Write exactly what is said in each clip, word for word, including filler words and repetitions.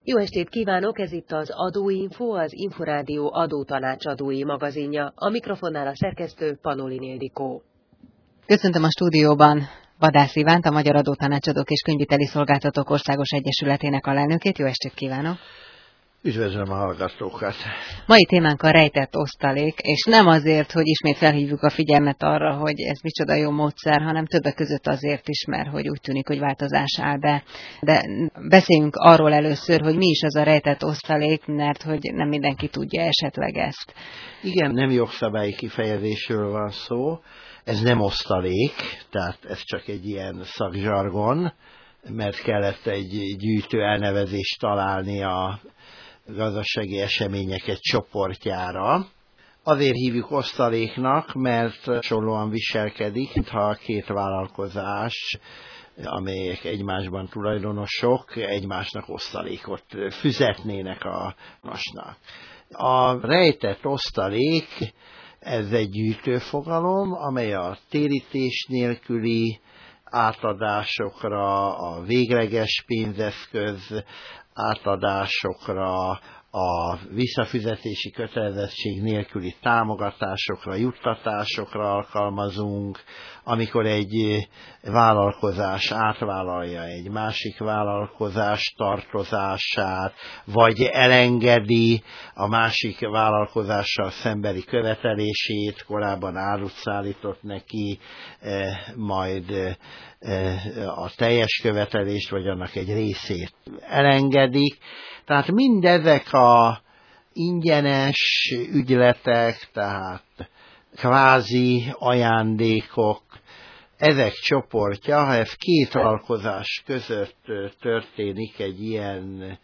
Jó estét kívánok, ez itt az Adóinfo, az Inforádió adótanácsadói magazinja. A mikrofonnál a szerkesztő Panolin Ildikó. Köszöntöm a stúdióban Vadász Ivánt, a Magyar Adótanácsadók és Könyvviteli Szolgáltatók Országos Egyesületének alelnökét. Jó estét kívánok! Üdvözlöm a hallgatókat! Mai témánk a rejtett osztalék, és nem azért, hogy ismét felhívjuk a figyelmet arra, hogy ez micsoda jó módszer, hanem többek között azért is, mert hogy úgy tűnik, hogy változás áll be. De beszéljünk arról először, hogy mi is az a rejtett osztalék, mert hogy nem mindenki tudja esetleg ezt. Igen, nem jogszabályi kifejezésről van szó, ez nem osztalék, tehát ez csak egy ilyen szakzsargon, mert kellett egy gyűjtő elnevezést találni a gazdasági események egy csoportjára. Azért hívjuk osztaléknak, mert hasonlóan viselkedik, mintha két vállalkozás, amelyek egymásban tulajdonosok, egymásnak osztalékot fizetnének a másnak. A rejtett osztalék, ez egy gyűjtőfogalom, amely a térítés nélküli átadásokra, a végleges pénzeszköz átadásokra, a visszafizetési kötelezettség nélküli támogatásokra, juttatásokra alkalmazunk, amikor egy vállalkozás átvállalja egy másik vállalkozás tartozását, vagy elengedi a másik vállalkozással szembeni követelését, korábban árut szállított neki, majd a teljes követelést, vagy annak egy részét elengedik. Tehát mindezek a ingyenes ügyletek, tehát kvázi ajándékok, ezek csoportja, ha ez két vállalkozás között történik egy ilyen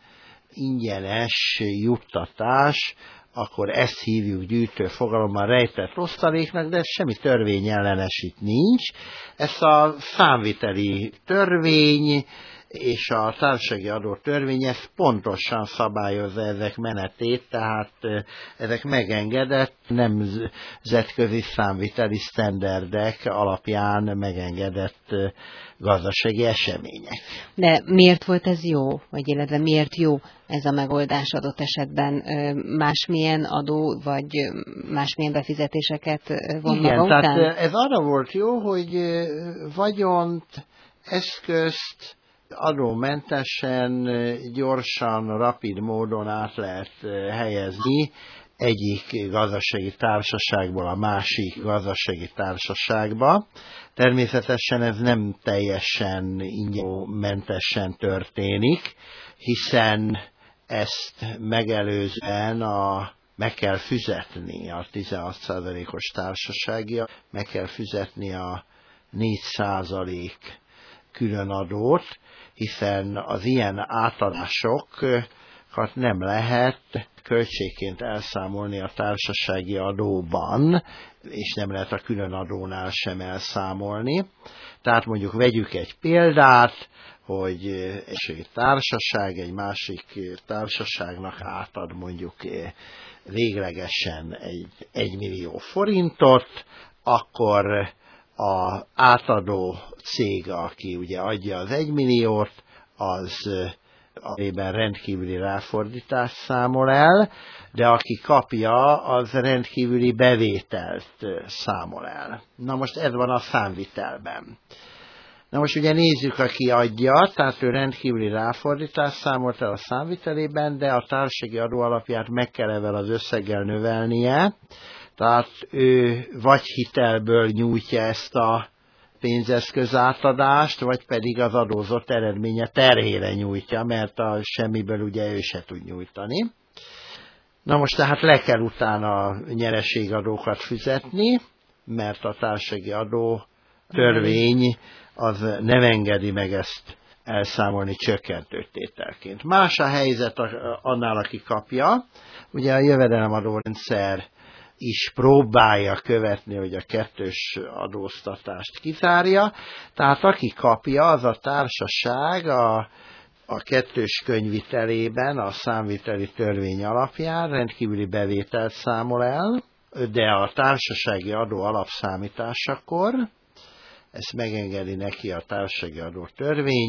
ingyenes juttatás, akkor ezt hívjuk gyűjtőfogalommal rejtett osztaléknak, de ez semmi törvényellenes itt nincs. Ez a számviteli törvény és a társasági adó törvény ezt pontosan szabályozza ezek menetét, tehát ezek megengedett nemzetközi számviteli sztenderdek alapján megengedett gazdasági események. De miért volt ez jó, vagy illetve miért jó ez a megoldás adott esetben? Másmilyen adó, vagy másmilyen befizetéseket von Igen, maga tehát után? Ez arra volt jó, hogy vagyont, eszközt adómentesen, gyorsan, rapid módon át lehet helyezni egyik gazdasági társaságból a másik gazdasági társaságba. Természetesen ez nem teljesen ingyenmentesen történik, hiszen ezt megelőzően a, meg kell fizetni a tizenhat százalékos társasági, meg kell fizetni a négy százalék különadót, hiszen az ilyen átadásokat nem lehet költségként elszámolni a társasági adóban, és nem lehet a különadónál sem elszámolni. Tehát mondjuk vegyük egy példát, hogy egy társaság egy másik társaságnak átad mondjuk véglegesen egy egymillió forintot, akkor az átadó cég, aki ugye adja az egymilliót, az amiben rendkívüli ráfordítást számol el, de aki kapja, az rendkívüli bevételt számol el. Na most ez van a számvitelben. Na most ugye nézzük, aki adja, tehát ő rendkívüli ráfordítást számolt el a számvitelében, de a társasági adó alapját meg kell ezzel az összeggel növelnie, tehát ő vagy hitelből nyújtja ezt a pénzeszköz átadást, vagy pedig az adózott eredménye terhére nyújtja, mert a semmiből ugye ő se tud nyújtani. Na most tehát le kell utána nyereségadókat fizetni, mert a társasági adó törvény az nem engedi meg ezt elszámolni csökkentő tételként. Más a helyzet annál, aki kapja. Ugye a jövedelemadó rendszer is próbálja követni, hogy a kettős adóztatást kizárja. Tehát aki kapja, az a társaság a, a kettős könyvvitelében, a számviteli törvény alapján rendkívüli bevételt számol el, de a társasági adó alapszámításakor, ezt megengedi neki a társasági adó törvény,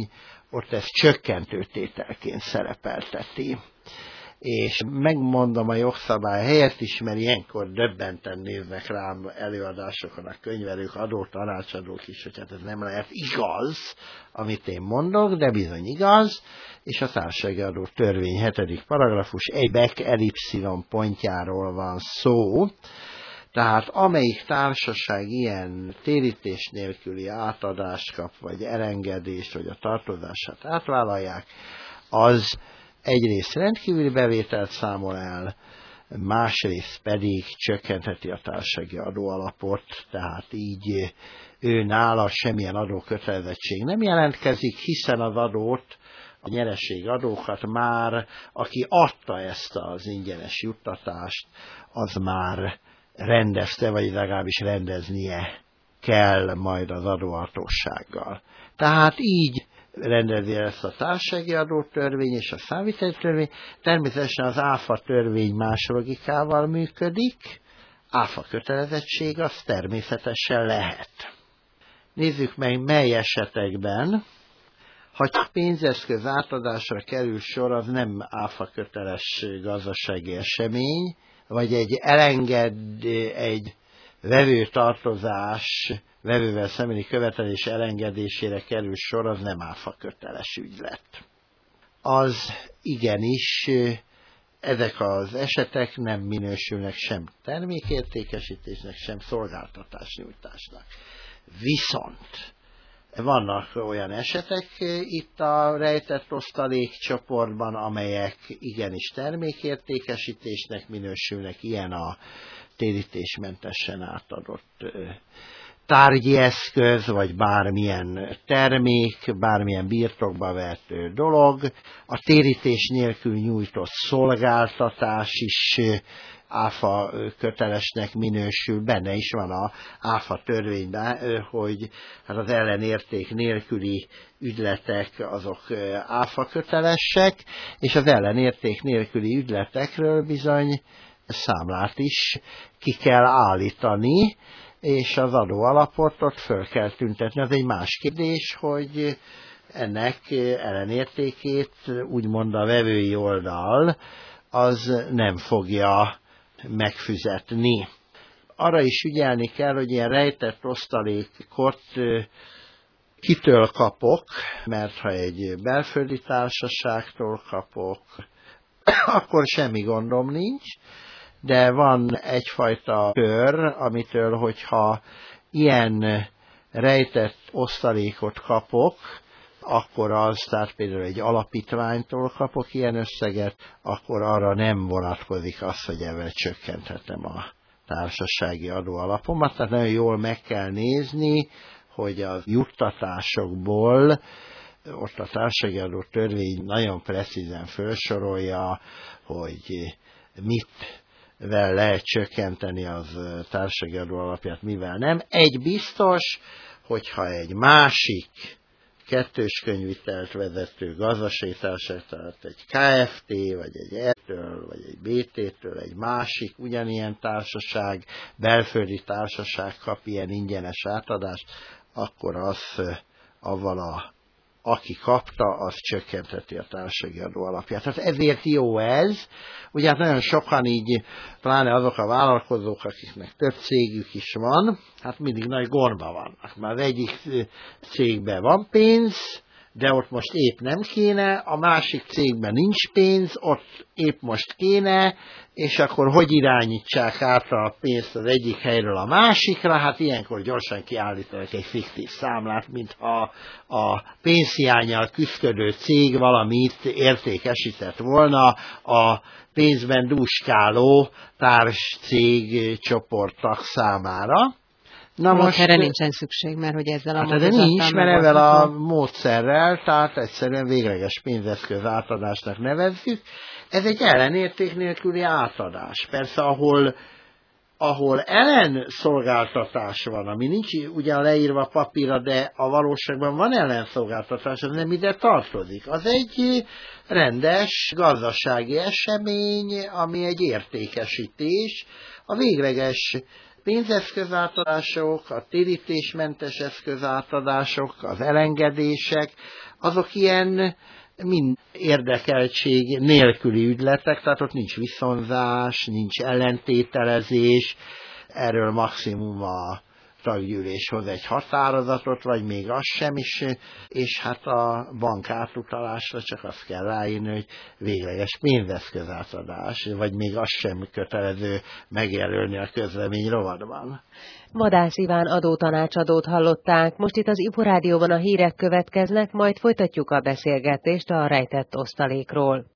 ott ezt csökkentő tételként szerepelteti. És megmondom a jogszabály helyett is, mert ilyenkor döbbenten néznek rám előadásokon a könyvelők, adótanácsadók is, hogy hát ez nem lehet igaz, amit én mondok, de bizony igaz, és a társasági adó törvény hetedik paragrafus egy bek elipszilon pontjáról van szó. Tehát amelyik társaság ilyen térítés nélküli átadást kap, vagy elengedést, vagy a tartozását átvállalják, az egyrészt rendkívüli bevételt számol el, másrészt pedig csökkentheti a társasági adóalapot, tehát így ő nála semmilyen adókötelezettség nem jelentkezik, hiszen az adót, a nyereségadókat már, aki adta ezt az ingyenes juttatást, az már rendezte, vagy legalábbis rendeznie kell majd az adóhatósággal. Tehát így rendezi ezt a társasági adótörvény és a számviteli törvény. Természetesen az áfa törvény más logikával működik, áfa kötelezettség az természetesen lehet. Nézzük meg, mely esetekben, ha csak pénzeszköz átadásra kerül sor, az nem áfa köteles gazdasági esemény, vagy egy elenged, egy vevő tartozás, vevővel szembeni követelés elengedésére kerül sor, az nem áfa köteles ügylet. Az igenis, ezek az esetek nem minősülnek sem termékértékesítésnek, sem szolgáltatásnyújtásnak. Viszont vannak olyan esetek itt a rejtett osztalék csoportban, amelyek igenis termékértékesítésnek minősülnek, ilyen a térítésmentesen átadott tárgyi eszköz, vagy bármilyen termék, bármilyen birtokba vett dolog. A térítés nélkül nyújtott szolgáltatás is áfa kötelesnek minősül, benne is van a áfa törvényben, hogy hát az ellenérték nélküli ügyletek azok áfa kötelesek, és az ellenérték nélküli ügyletekről bizony számlát is ki kell állítani, és az adóalapot ott föl kell tüntetni. Az egy más kérdés, hogy ennek ellenértékét úgymond a vevői oldal az nem fogja megfizetni. Arra is ügyelni kell, hogy ilyen rejtett osztalékot kitől kapok, mert ha egy belföldi társaságtól kapok, akkor semmi gondom nincs, de van egyfajta kör, amitől, hogyha ilyen rejtett osztalékot kapok, akkor az, tehát például egy alapítványtól kapok ilyen összeget, akkor arra nem vonatkozik az, hogy ezzel csökkenthetem a társasági adóalapomat. Tehát nagyon jól meg kell nézni, hogy a juttatásokból, ott a társasági adó törvény nagyon precízen felsorolja, hogy mit vel lehet csökkenteni az társasági adó alapját, mivel nem. Egy biztos, hogyha egy másik kettős könyvitelt vezető gazdasági társaság, tehát egy ká ef té, vagy egy E-től, vagy egy bé té-től, egy másik ugyanilyen társaság, belföldi társaság kap ilyen ingyenes átadást, akkor az avval a aki kapta, az csökkentheti a társasági adó alapját. Tehát ezért jó ez. Ugye hát nagyon sokan így, pláne azok a vállalkozók, akiknek több cégük is van, hát mindig nagy gondban vannak. Már az egyik cégben van pénz, de ott most épp nem kéne, a másik cégben nincs pénz, ott épp most kéne, és akkor hogy irányítsák át a pénzt az egyik helyről a másikra? Hát ilyenkor gyorsan kiállítanak egy fiktív számlát, mintha a pénzhiánnyal küszködő cég valamit értékesített volna a pénzben dúskáló társcég csoporttak számára. Na most erre nincsen szükség, mert hogy ezzel a hát de nincs, mert ezzel a módszerrel, tehát egyszerűen végleges pénzeszköz átadásnak nevezzük. Ez egy ellenérték nélküli átadás. Persze, ahol, ahol ellenszolgáltatás van, ami nincs ugyan leírva papírra, de a valóságban van ellenszolgáltatás, az nem ide tartozik. Az egy rendes gazdasági esemény, ami egy értékesítés. A végleges pénzeszközátadások, a térítésmentes eszközátadások, az elengedések, azok ilyen mind érdekeltség nélküli ügyletek, tehát ott nincs viszonzás, nincs ellentételezés, erről maximum a taggyűlés hoz egy határozatot, vagy még az sem is, és hát a bank átutalásra csak azt kell ráírni, hogy végleges pénzeszköz átadás, vagy még az sem kötelező megjelölni a közlemény rovatban. Vadász Iván adótanácsadót hallották, most itt az Inforádióban a hírek következnek, majd folytatjuk a beszélgetést a rejtett osztalékról.